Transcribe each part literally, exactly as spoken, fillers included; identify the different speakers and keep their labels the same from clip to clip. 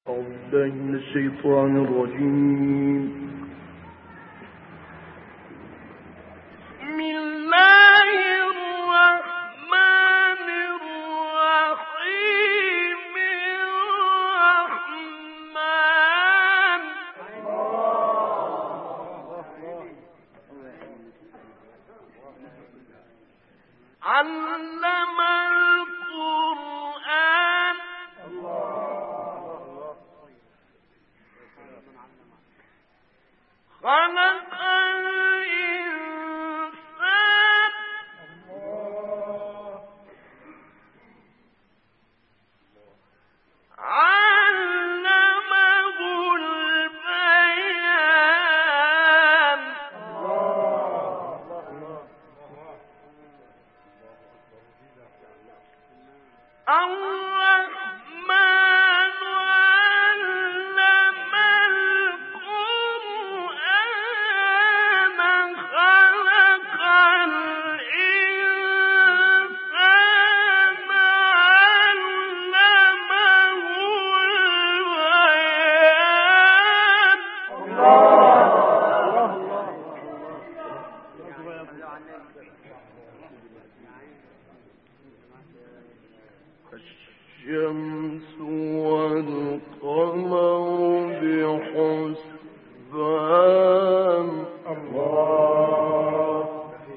Speaker 1: بالله من الشيطان الرجيم.
Speaker 2: بسم الله الرحمن الرحيم. الرحمن علم القرآن خلق الإنسان علمه البيان الرحمن علم القرآن خلق الإنسان علمه البيان.
Speaker 1: الشمس والقمر بحسبان الله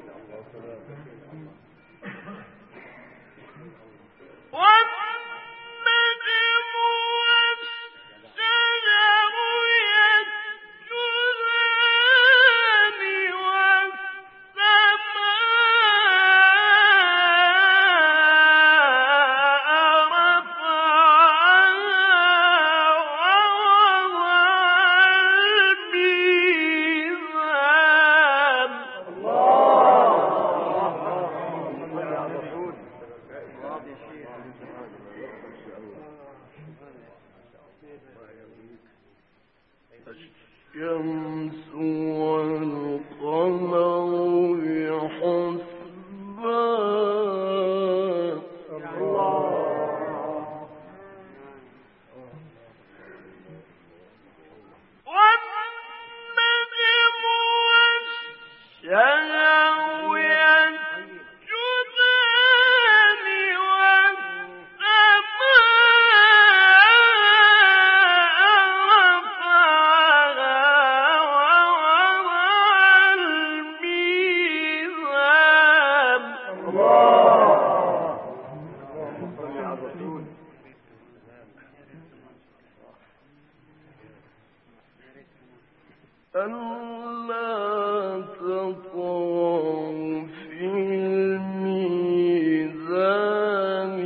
Speaker 2: والنجم والشجر يسجدان والسماء رفعها ووضع
Speaker 1: الشمس والقمر بحسبان
Speaker 2: والنجم والشجر يسجدان والسماء رفعها ووضع الميزان.
Speaker 1: ألا تطغوا في الميزان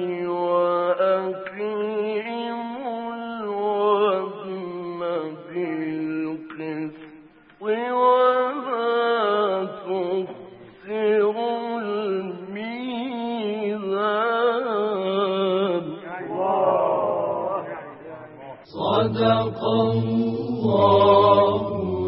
Speaker 1: وأقيموا الوزن بالقسط ولا تخسروا الميزان. صدق الله